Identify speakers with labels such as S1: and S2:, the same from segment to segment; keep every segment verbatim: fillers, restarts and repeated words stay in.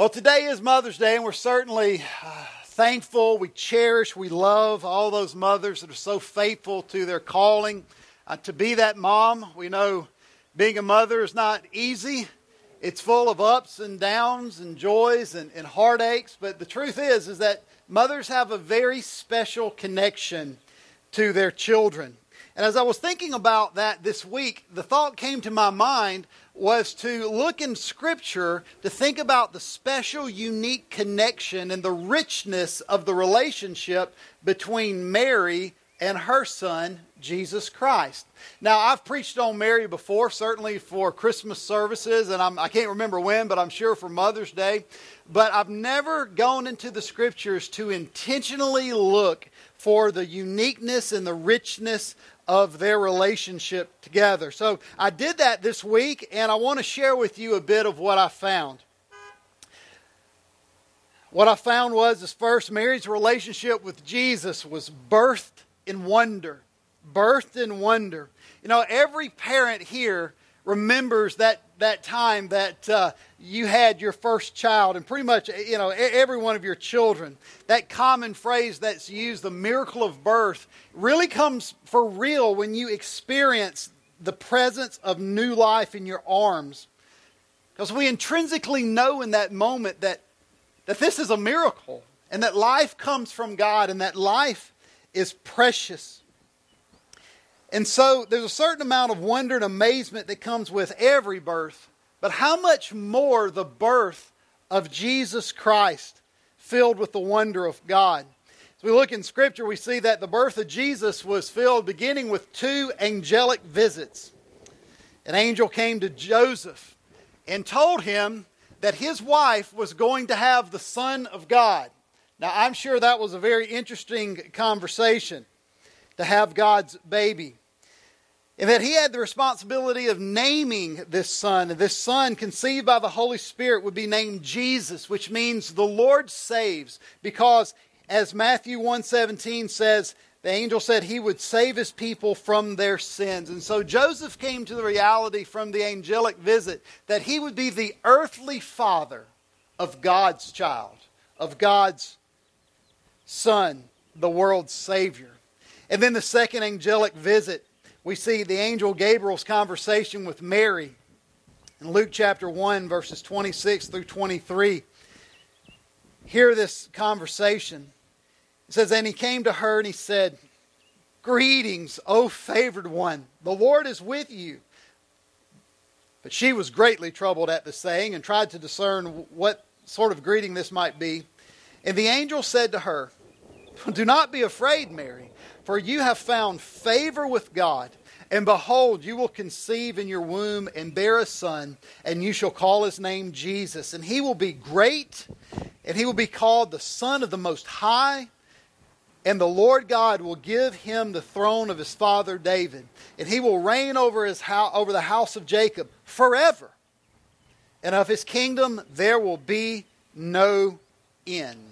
S1: Well, today is Mother's Day, and we're certainly uh, thankful. We cherish, we love all those mothers that are so faithful to their calling uh, to be that mom. We know being a mother is not easy. It's full of ups and downs and joys and, and heartaches. But the truth is, is that mothers have a very special connection to their children. And as I was thinking about that this week, the thought came to my mind was to look in Scripture to think about the special, unique connection and the richness of the relationship between Mary and her son, Jesus Christ. Now, I've preached on Mary before, certainly for Christmas services, and I'm, I can't remember when, but I'm sure for Mother's Day. But I've never gone into the Scriptures to intentionally look for the uniqueness and the richness of their relationship together. So I did that this week, and I want to share with you a bit of what I found. What I found was, is first, Mary's relationship with Jesus was birthed in wonder. Birthed in wonder. You know, every parent here remembers that, that time that uh, you had your first child, and pretty much, you know, every one of your children. That common phrase that's used, the miracle of birth, really comes for real when you experience the presence of new life in your arms. Because we intrinsically know in that moment that, that this is a miracle, and that life comes from God, and that life is precious. And so there's a certain amount of wonder and amazement that comes with every birth. But how much more the birth of Jesus Christ filled with the wonder of God? As we look in Scripture, we see that the birth of Jesus was filled beginning with two angelic visits. An angel came to Joseph and told him that his wife was going to have the Son of God. Now, I'm sure that was a very interesting conversation, to have God's baby. And that he had the responsibility of naming this son. And this son, conceived by the Holy Spirit, would be named Jesus, which means the Lord saves. Because, as Matthew one seventeen says, the angel said he would save his people from their sins. And so Joseph came to the reality from the angelic visit that he would be the earthly father of God's child, of God's Son, the world's Savior. And then the second angelic visit, we see the angel Gabriel's conversation with Mary in Luke chapter one, verses twenty-six through twenty-three. Hear this conversation. It says, "And he came to her and he said, 'Greetings, O favored one, the Lord is with you.' But she was greatly troubled at the saying and tried to discern what sort of greeting this might be. And the angel said to her, 'Do not be afraid, Mary, for you have found favor with God. And behold, you will conceive in your womb and bear a son, and you shall call his name Jesus. And he will be great, and he will be called the Son of the Most High. And the Lord God will give him the throne of his father David. And he will reign over his house, over the house of Jacob forever. And of his kingdom there will be no end.'"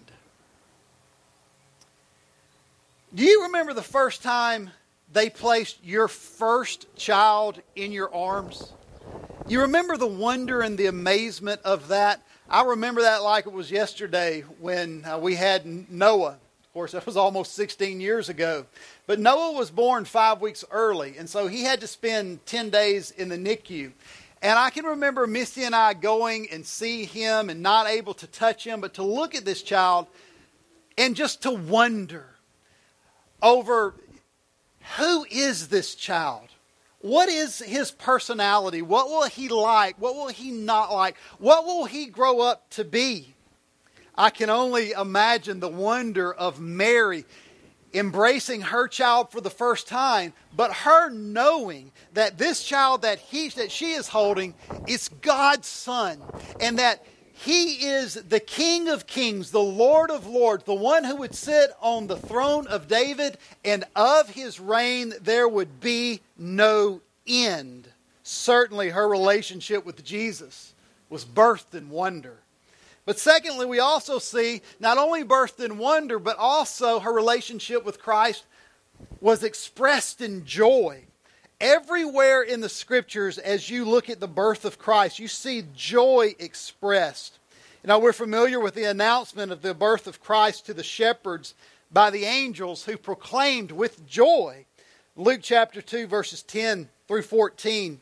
S1: Do you remember the first time they placed your first child in your arms? You remember the wonder and the amazement of that? I remember that like it was yesterday when uh, we had Noah. Of course, that was almost sixteen years ago. But Noah was born five weeks early, and so he had to spend ten days in the N I C U. And I can remember Misty and I going and see him and not able to touch him, but to look at this child and just to wonder over who is this child? What is his personality? What will he like? What will he not like? What will he grow up to be? I can only imagine the wonder of Mary embracing her child for the first time, but her knowing that this child that he that she is holding is God's Son, and that He is the King of Kings, the Lord of Lords, the one who would sit on the throne of David, and of his reign there would be no end. Certainly her relationship with Jesus was birthed in wonder. But secondly, we also see not only birthed in wonder, but also her relationship with Christ was expressed in joy. Everywhere in the Scriptures, as you look at the birth of Christ, you see joy expressed. Now we're familiar with the announcement of the birth of Christ to the shepherds by the angels who proclaimed with joy. Luke chapter two verses ten through fourteen.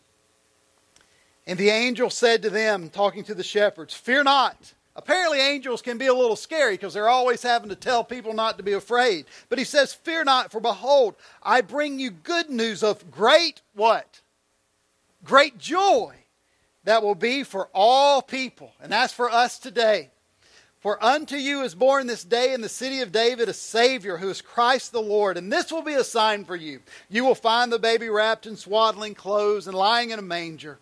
S1: And the angel said to them, talking to the shepherds, "Fear not." Apparently angels can be a little scary because they're always having to tell people not to be afraid. But he says, "Fear not, for behold, I bring you good news of great" what? Great joy that will be for all people. And that's for us today. "For unto you is born this day in the city of David a Savior, who is Christ the Lord. And this will be a sign for you. You will find the baby wrapped in swaddling clothes and lying in a manger."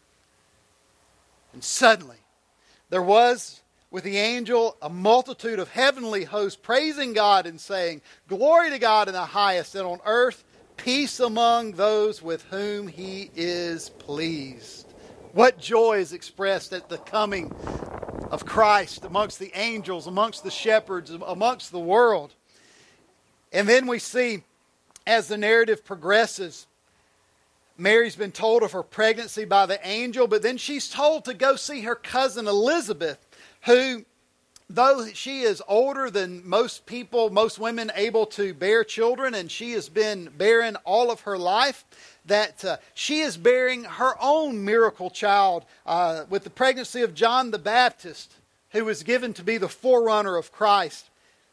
S1: And suddenly there was with the angel a multitude of heavenly hosts praising God and saying, "Glory to God in the highest, and on earth peace among those with whom He is pleased." What joy is expressed at the coming of Christ amongst the angels, amongst the shepherds, amongst the world. And then we see, as the narrative progresses, Mary's been told of her pregnancy by the angel, but then she's told to go see her cousin Elizabeth, who, though she is older than most people, most women able to bear children, and she has been barren all of her life, that uh, she is bearing her own miracle child uh, with the pregnancy of John the Baptist, who was given to be the forerunner of Christ.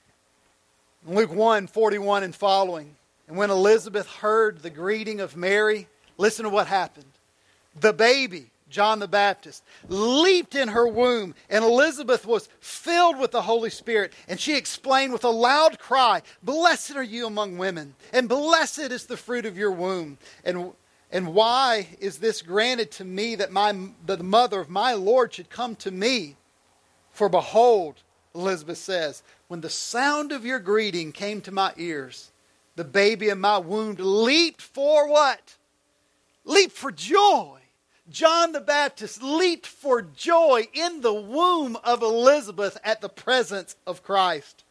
S1: Luke one, forty-one and following. "And when Elizabeth heard the greeting of Mary," listen to what happened. "The baby," John the Baptist, "leaped in her womb, and Elizabeth was filled with the Holy Spirit. And she explained with a loud cry, 'Blessed are you among women, and blessed is the fruit of your womb. And, and why is this granted to me, that my that the mother of my Lord should come to me? For behold,' Elizabeth says, 'when the sound of your greeting came to my ears, the baby in my womb leaped for" what? Leaped for joy. John the Baptist leaped for joy in the womb of Elizabeth at the presence of Christ.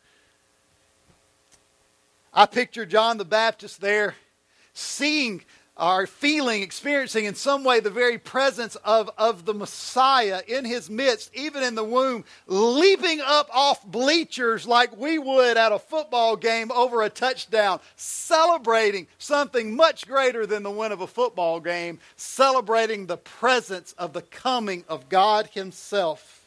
S1: I picture John the Baptist there, seeing or feeling, experiencing in some way the very presence of, of the Messiah in his midst, even in the womb, leaping up off bleachers like we would at a football game over a touchdown, celebrating something much greater than the win of a football game, celebrating the presence of the coming of God Himself.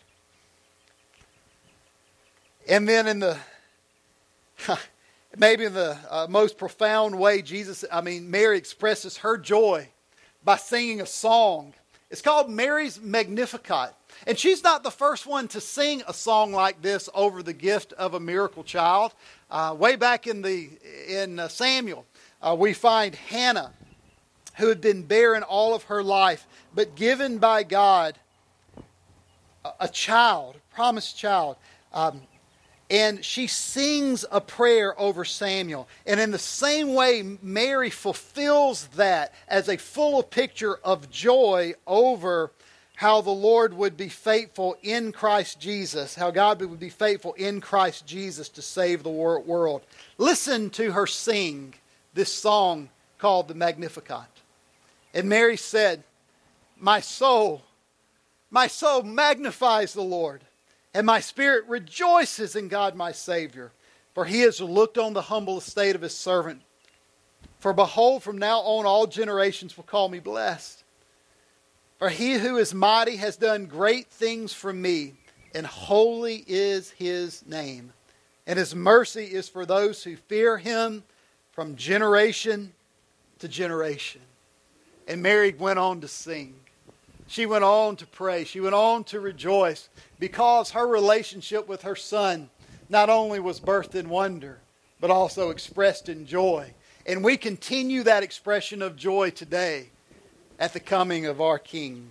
S1: And then in the maybe in the uh, most profound way, Jesus, I mean, Mary expresses her joy by singing a song. It's called Mary's Magnificat. And she's not the first one to sing a song like this over the gift of a miracle child. Uh, way back in the in uh, Samuel, uh, we find Hannah, who had been barren all of her life, but given by God a, a child, a promised child. Um, And she sings a prayer over Samuel. And in the same way, Mary fulfills that as a full picture of joy over how the Lord would be faithful in Christ Jesus, how God would be faithful in Christ Jesus to save the world. Listen to her sing this song called the Magnificat. And Mary said, "My soul, my soul magnifies the Lord. And my spirit rejoices in God my Savior, for He has looked on the humble estate of His servant. For behold, from now on all generations will call me blessed. For He who is mighty has done great things for me, and holy is His name. And His mercy is for those who fear Him from generation to generation." And Mary went on to sing. She went on to pray. She went on to rejoice because her relationship with her Son not only was birthed in wonder, but also expressed in joy. And we continue that expression of joy today at the coming of our King.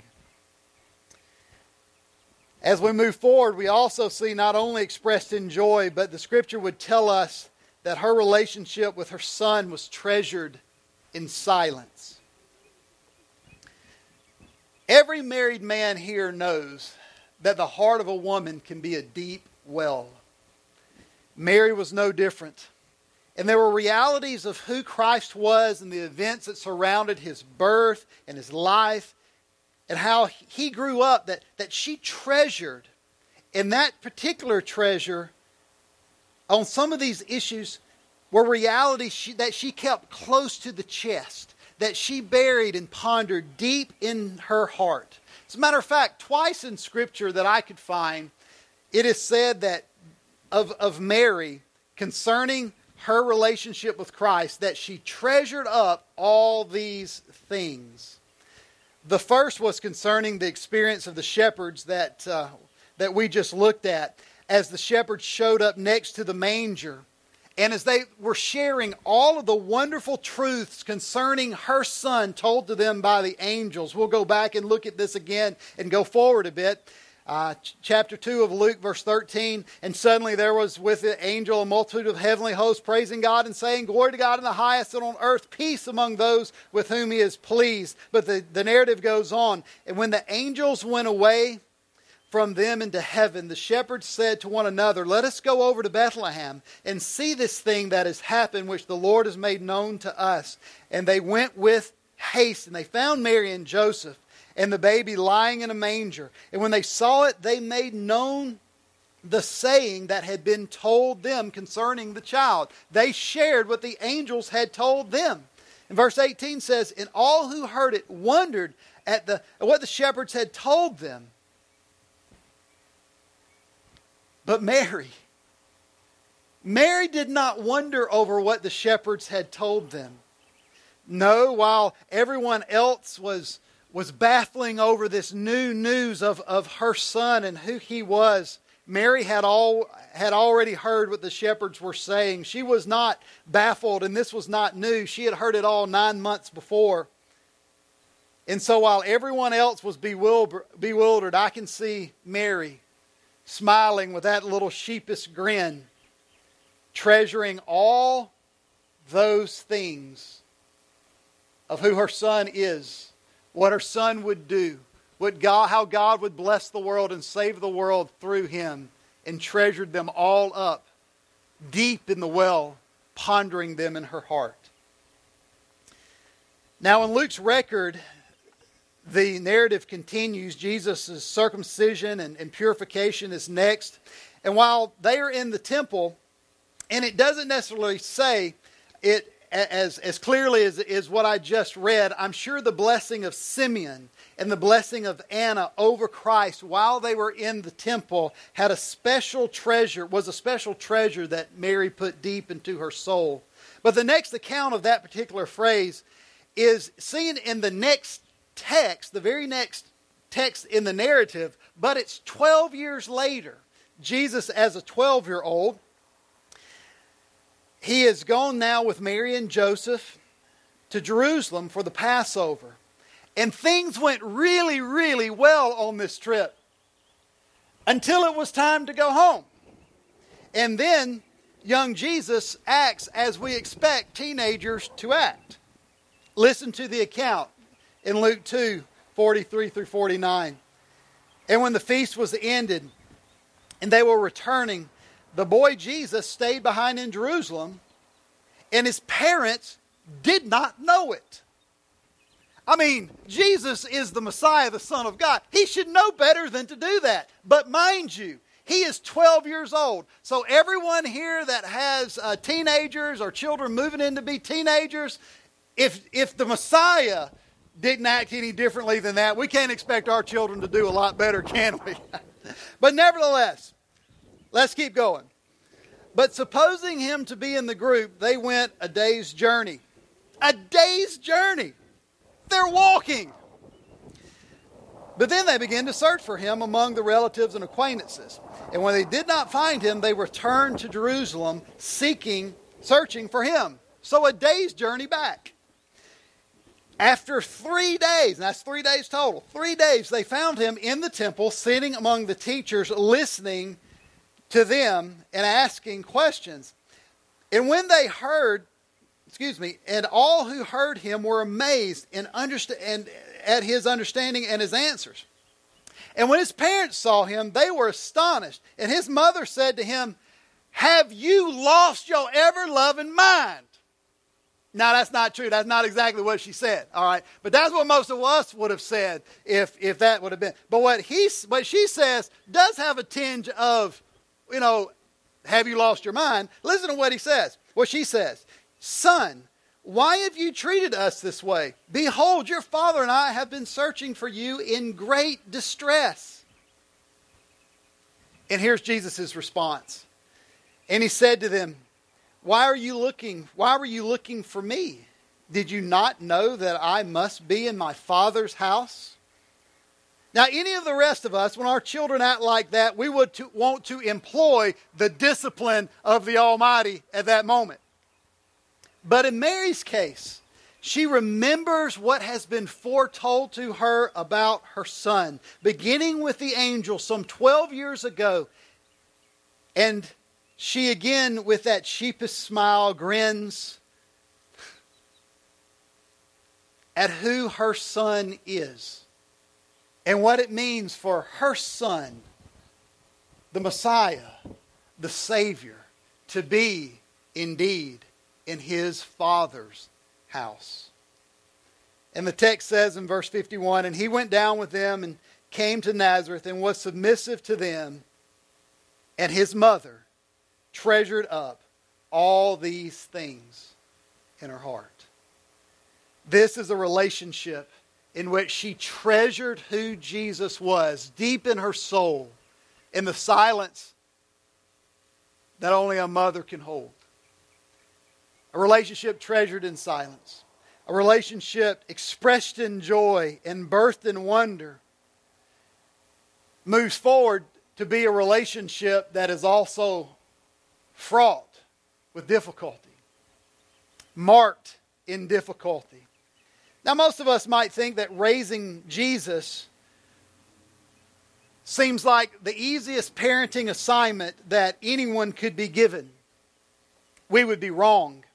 S1: As we move forward, we also see not only expressed in joy, but the Scripture would tell us that her relationship with her Son was treasured in silence. Every married man here knows that the heart of a woman can be a deep well. Mary was no different. And there were realities of who Christ was and the events that surrounded His birth and His life and how He grew up that, that she treasured And that particular treasure on some of these issues were realities she, that she kept close to the chest, that she buried and pondered deep in her heart. As a matter of fact, twice in Scripture that I could find, it is said that of, of Mary, concerning her relationship with Christ, that she treasured up all these things. The first was concerning the experience of the shepherds that, uh, that we just looked at, as the shepherds showed up next to the manger. And as they were sharing all of the wonderful truths concerning her son told to them by the angels. We'll go back and look at this again and go forward a bit. Uh, ch- chapter two of Luke, verse thirteen. And suddenly there was with the angel a multitude of heavenly hosts praising God and saying, "Glory to God in the highest, and on earth peace among those with whom He is pleased." But the, the narrative goes on. And when the angels went away from them into heaven, the shepherds said to one another, "Let us go over to Bethlehem and see this thing that has happened, which the Lord has made known to us." And they went with haste, and they found Mary and Joseph and the baby lying in a manger. And when they saw it, they made known the saying that had been told them concerning the child. They shared what the angels had told them. And verse eighteen says, "And all who heard it wondered at the at what the shepherds had told them. But Mary, Mary did not wonder over what the shepherds had told them. No, while everyone else was, was baffling over this new news of, of her son and who he was, Mary had all had already heard what the shepherds were saying. She was not baffled, and this was not new. She had heard it all nine months before. And so while everyone else was bewildered, bewildered, I can see Mary smiling with that little sheepish grin, treasuring all those things of who her son is, what her son would do, what God, how God would bless the world and save the world through him, and treasured them all up deep in the well, pondering them in her heart. Now in Luke's record, the narrative continues. Jesus' circumcision and, and purification is next. And while they are in the temple, and it doesn't necessarily say it as, as clearly as, as what I just read, I'm sure the blessing of Simeon and the blessing of Anna over Christ while they were in the temple had a special treasure, was a special treasure that Mary put deep into her soul. But the next account of that particular phrase is seen in the next text, the very next text in the narrative, but it's twelve years later. Jesus, as a twelve-year-old, he has gone now with Mary and Joseph to Jerusalem for the Passover. And things went really, really well on this trip until it was time to go home. And then young Jesus acts as we expect teenagers to act. Listen to the account in Luke two, forty-three through forty-nine. "And when the feast was ended and they were returning, the boy Jesus stayed behind in Jerusalem, and his parents did not know it." I mean, Jesus is the Messiah, the Son of God. He should know better than to do that. But mind you, he is twelve years old. So everyone here that has uh, teenagers or children moving in to be teenagers, if if the Messiah didn't act any differently than that, we can't expect our children to do a lot better, can we? But nevertheless, let's keep going. "But supposing him to be in the group, they went a day's journey." A day's journey. They're walking. "But then they began to search for him among the relatives and acquaintances. And when they did not find him, they returned to Jerusalem, seeking, searching for him." So a day's journey back. "After three days," and that's three days total, three days, they found him in the temple, sitting among the teachers, listening to them and asking questions. And when they heard, excuse me, and all who heard him were amazed and, underst- and at his understanding and his answers. And when his parents saw him, they were astonished. And his mother said to him, "Have you lost your ever-loving mind?" No, that's not true. That's not exactly what she said. All right. But that's what most of us would have said if, if that would have been. But what he, what she says does have a tinge of, you know, have you lost your mind? Listen to what he says. What she says. Son, why have you treated us this way? Behold, your father and I have been searching for you in great distress. And here's Jesus' response. And he said to them, Why are you looking? Why were you looking for me? Did you not know that I must be in my Father's house? Now, any of the rest of us, when our children act like that, we would to, want to employ the discipline of the Almighty at that moment. But in Mary's case, she remembers what has been foretold to her about her son, beginning with the angel some twelve years ago. And she again, with that sheepish smile, grins at who her son is and what it means for her son, the Messiah, the Savior, to be indeed in his Father's house. And the text says in verse fifty-one, And he went down with them and came to Nazareth and was submissive to them, and his mother treasured up all these things in her heart. This is a relationship in which she treasured who Jesus was deep in her soul, in the silence that only a mother can hold. A relationship treasured in silence. A relationship expressed in joy and birthed in wonder moves forward to be a relationship that is also fraught with difficulty, marked in difficulty. Now, most of us might think that raising Jesus seems like the easiest parenting assignment that anyone could be given. We would be wrong.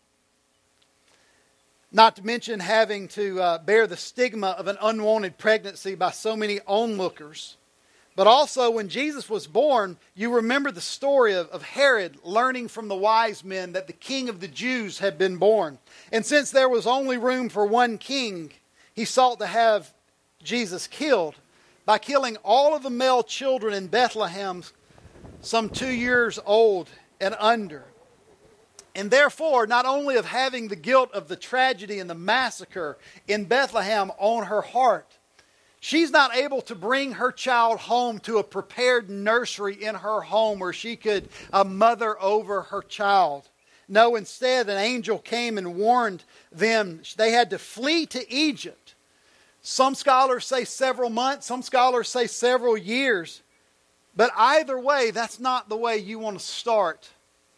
S1: Not to mention having to uh, bear the stigma of an unwanted pregnancy by so many onlookers. But also, when Jesus was born, you remember the story of, of Herod learning from the wise men that the king of the Jews had been born. And since there was only room for one king, he sought to have Jesus killed by killing all of the male children in Bethlehem, some two years old and under. And therefore, not only of having the guilt of the tragedy and the massacre in Bethlehem on her heart, she's not able to bring her child home to a prepared nursery in her home where she could uh, mother over her child. No, instead, an angel came and warned them they had to flee to Egypt. Some scholars say several months, some scholars say several years. But either way, that's not the way you want to start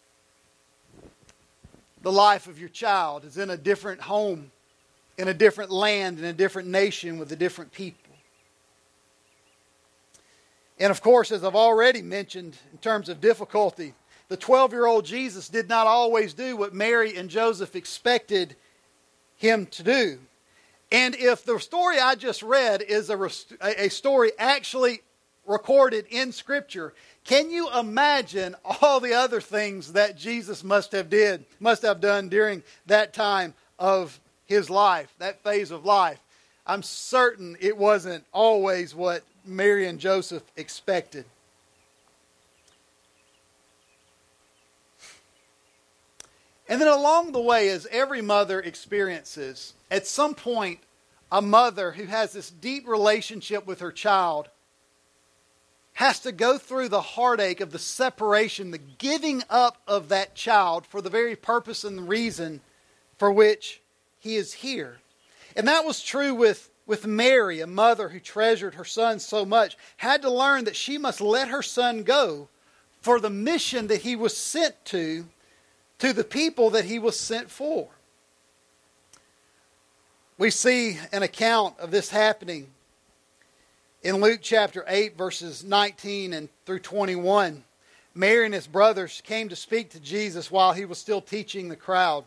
S1: the life of your child, is in a different home, in a different land, in a different nation with a different people. And of course, as I've already mentioned in terms of difficulty, the twelve-year-old Jesus did not always do what Mary and Joseph expected him to do. And if the story I just read is a, a story actually recorded in Scripture, can you imagine all the other things that Jesus must have did, must have done during that time of his life, that phase of life? I'm certain it wasn't always what Mary and Joseph expected. And then along the way, as every mother experiences, at some point, a mother who has this deep relationship with her child has to go through the heartache of the separation, the giving up of that child for the very purpose and the reason for which he is here. And that was true with, with Mary, a mother who treasured her son so much, had to learn that she must let her son go for the mission that he was sent to, to the people that he was sent for. We see an account of this happening in Luke chapter eight, verses nineteen and through twenty-one. Mary and his brothers came to speak to Jesus while he was still teaching the crowd.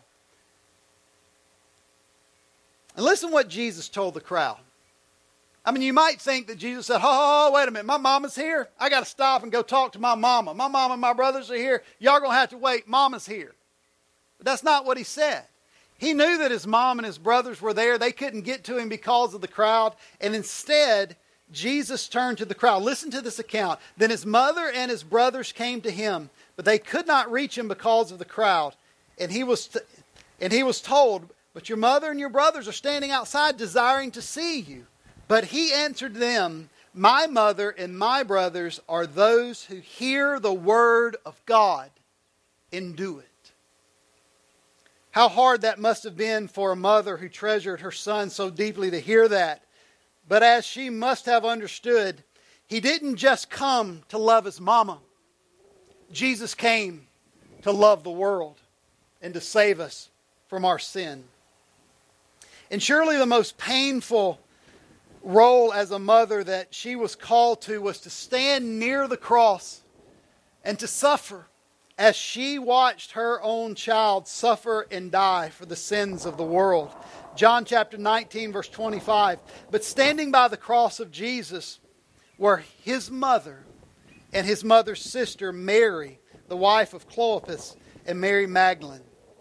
S1: And listen what Jesus told the crowd. I mean, you might think that Jesus said, oh, wait a minute, my mama's here. I got to stop and go talk to my mama. My mama and my brothers are here. Y'all going to have to wait. Mama's here. But that's not what he said. He knew that his mom and his brothers were there. They couldn't get to him because of the crowd. And instead, Jesus turned to the crowd. Listen to this account. Then his mother and his brothers came to him, but they could not reach him because of the crowd. And he was, t- and he was told, but your mother and your brothers are standing outside desiring to see you. But he answered them, my mother and my brothers are those who hear the word of God and do it. How hard that must have been for a mother who treasured her son so deeply to hear that. But as she must have understood, he didn't just come to love his mama. Jesus came to love the world and to save us from our sin. And surely the most painful role as a mother that she was called to was to stand near the cross and to suffer as she watched her own child suffer and die for the sins of the world. John chapter nineteen, verse twenty-five. But standing by the cross of Jesus were his mother and his mother's sister, Mary, the wife of Clopas, and Mary Magdalene.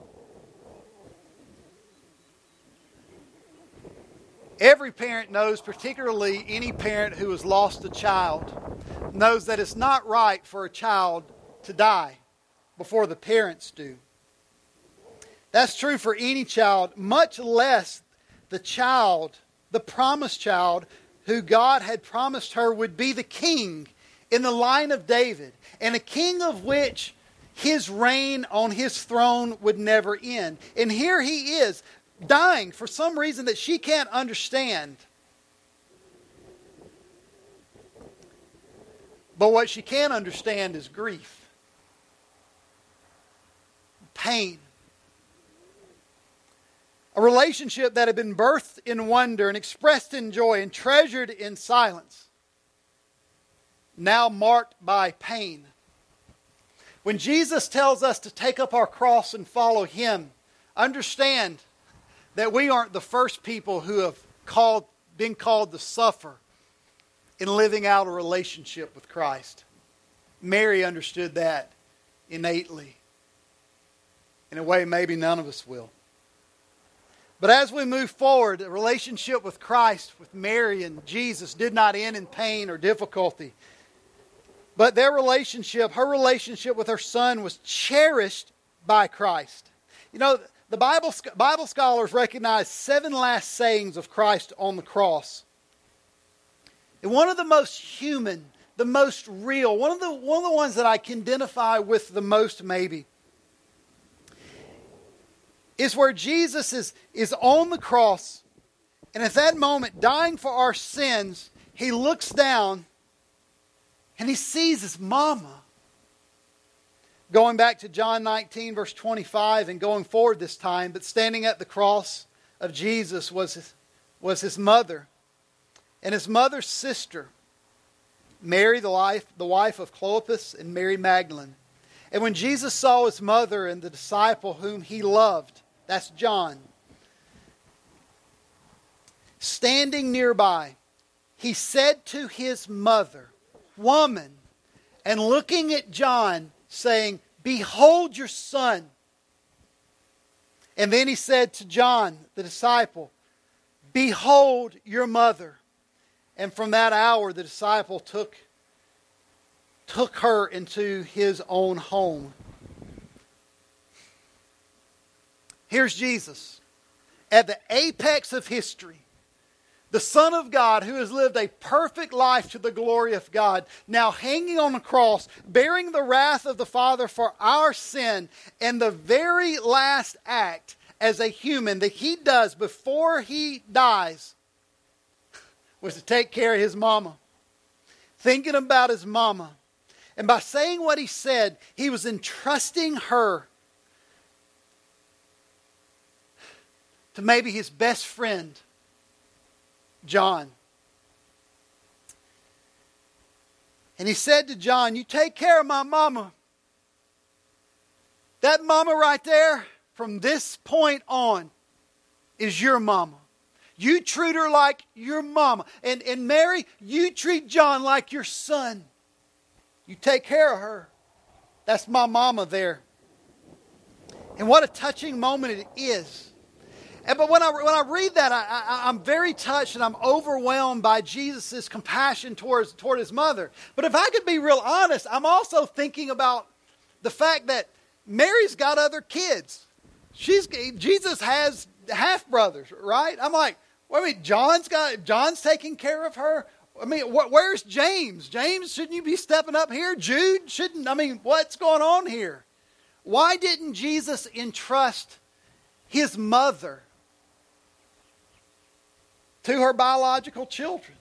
S1: Every parent knows, particularly any parent who has lost a child, knows that it's not right for a child to die before the parents do. That's true for any child, much less the child, the promised child, who God had promised her would be the king in the line of David, and a king of which his reign on his throne would never end. And here he is, dying for some reason that she can't understand. But what she can understand is grief, pain. A relationship that had been birthed in wonder and expressed in joy and treasured in silence, now marked by pain. When Jesus tells us to take up our cross and follow Him, understand that we aren't the first people who have called, been called to suffer in living out a relationship with Christ. Mary understood that innately, in a way maybe none of us will. But as we move forward, the relationship with Christ, with Mary and Jesus, did not end in pain or difficulty. But their relationship, her relationship with her son, was cherished by Christ. You know, the Bible, Bible scholars recognize seven last sayings of Christ on the cross. And one of the most human, the most real, one of the, one of the ones that I can identify with the most maybe, is where Jesus is, is on the cross, and at that moment, dying for our sins, He looks down and He sees His mama. Going back to John nineteen, verse twenty-five, and going forward this time, but standing at the cross of Jesus was his, was his mother, and his mother's sister, Mary, the wife, the wife of Clopas, and Mary Magdalene. And when Jesus saw His mother and the disciple whom He loved, that's John, standing nearby, He said to His mother, "Woman," and looking at John, saying, "Behold your son." And then He said to John, the disciple, "Behold your mother." And from that hour, the disciple took, took her into his own home. Here's Jesus at the apex of history. The Son of God, who has lived a perfect life to the glory of God, now hanging on the cross, bearing the wrath of the Father for our sin, and the very last act as a human that He does before He dies was to take care of His mama. Thinking about His mama. And by saying what He said, He was entrusting her to maybe His best friend, John. And He said to John, "You take care of my mama. That mama right there, from this point on, is your mama. You treat her like your mama. And, and Mary, you treat John like your son. You take care of her. That's my mama there." And what a touching moment it is And, but when I, when I read that, I, I, I'm very touched and I'm overwhelmed by Jesus' compassion towards, toward his mother. But if I could be real honest, I'm also thinking about the fact that Mary's got other kids. She's Jesus has half brothers, right? I'm like, well, I mean, John's got John's taking care of her. I mean, wh- where's James? James, shouldn't you be stepping up here? Jude, shouldn't? I mean, what's going on here? Why didn't Jesus entrust his mother to her biological children?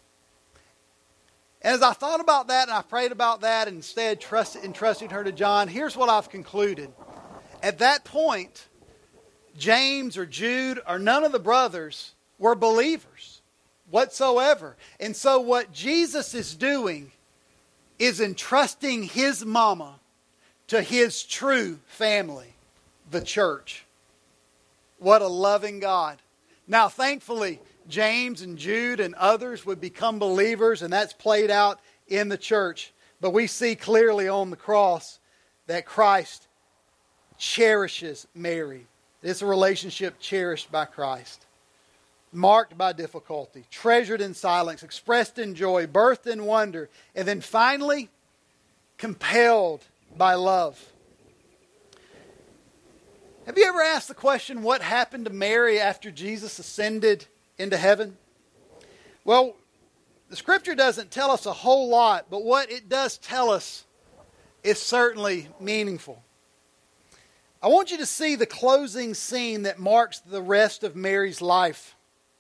S1: And as I thought about that and I prayed about that and instead trust, entrusting her to John, here's what I've concluded. At that point, James or Jude or none of the brothers were believers whatsoever. And so what Jesus is doing is entrusting his mama to his true family, the church. What a loving God. Now, thankfully, James and Jude and others would become believers, and that's played out in the church. But we see clearly on the cross that Christ cherishes Mary. It's a relationship cherished by Christ. Marked by difficulty, treasured in silence, expressed in joy, birthed in wonder, and then finally compelled by love. Have you ever asked the question, what happened to Mary after Jesus ascended into heaven? Well, the scripture doesn't tell us a whole lot, but what it does tell us is certainly meaningful. I want you to see the closing scene that marks the rest of Mary's life.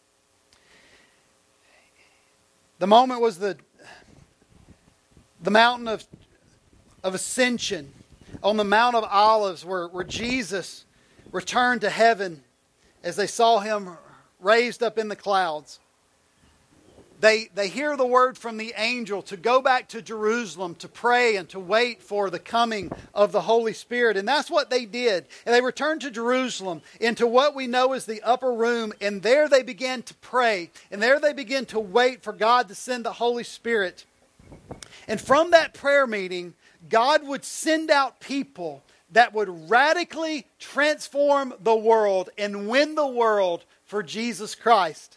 S1: The moment was the, the mountain of, of ascension on the Mount of Olives where, where Jesus returned to heaven as they saw him raised up in the clouds. They, they hear the word from the angel to go back to Jerusalem to pray and to wait for the coming of the Holy Spirit. And that's what they did. And they returned to Jerusalem into what we know as the upper room. And there they began to pray. And there they began to wait for God to send the Holy Spirit. And from that prayer meeting, God would send out people that would radically transform the world and win the world for Jesus Christ.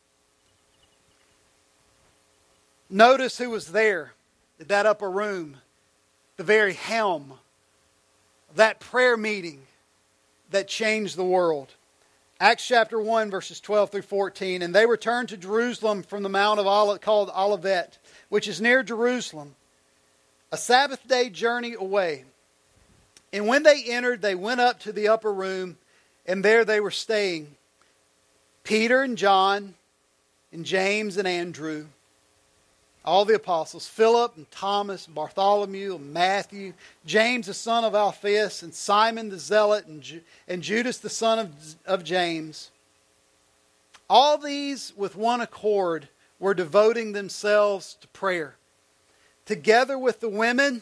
S1: Notice who was there at that upper room, the very helm of that prayer meeting that changed the world. Acts chapter one, verses twelve through fourteen. And they returned to Jerusalem from the Mount of Olivet, called Olivet, which is near Jerusalem, a Sabbath day journey away. And when they entered, they went up to the upper room, and there they were staying. Peter and John, and James and Andrew, all the apostles, Philip and Thomas, Bartholomew and Matthew, James the son of Alphaeus, and Simon the Zealot, and, Ju- and Judas the son of, of James. All these with one accord were devoting themselves to prayer, together with the women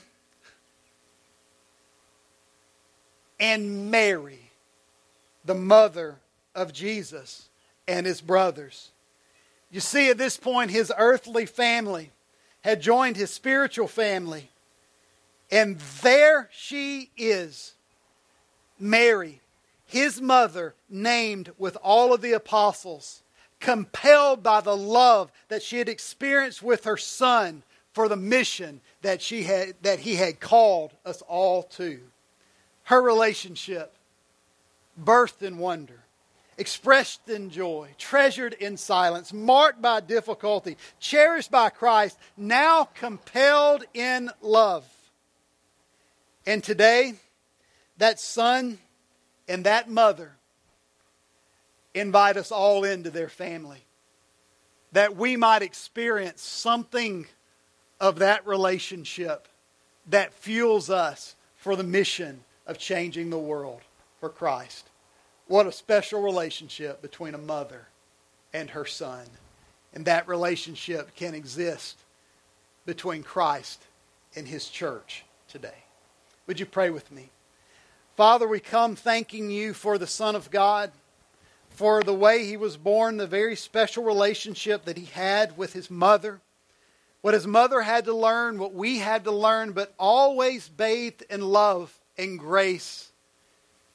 S1: and Mary, the mother of Jesus and his brothers. You see, at this point, his earthly family had joined his spiritual family. And there she is, Mary, his mother, named with all of the apostles, compelled by the love that she had experienced with her son for the mission that she had, that he had called us all to. Her relationship, birthed in wonder, expressed in joy, treasured in silence, marked by difficulty, cherished by Christ, now compelled in love. And today, that son and that mother invite us all into their family, that we might experience something of that relationship that fuels us for the mission of changing the world for Christ. What a special relationship between a mother and her son. And that relationship can exist between Christ and his church today. Would you pray with me? Father, we come thanking you for the Son of God, for the way he was born, the very special relationship that he had with his mother. What his mother had to learn, what we had to learn, but always bathed in love and grace.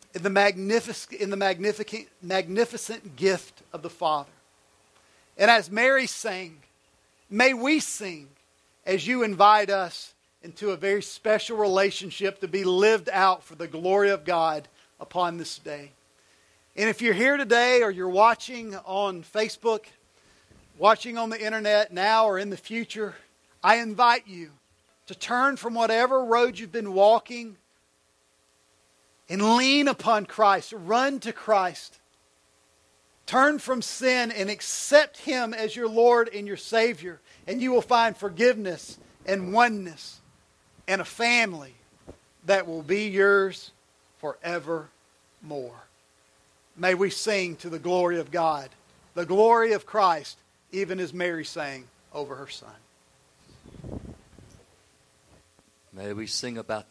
S1: in the magnificent, in the magnificent, magnificent gift of the Father. And as Mary sang, may we sing as you invite us into a very special relationship to be lived out for the glory of God upon this day. And if you're here today or you're watching on Facebook, watching on the internet now or in the future, I invite you to turn from whatever road you've been walking and lean upon Christ. Run to Christ. Turn from sin and accept Him as your Lord and your Savior. And you will find forgiveness and oneness and a family that will be yours forevermore. May we sing to the glory of God, the glory of Christ, even as Mary sang over her Son.
S2: May we sing about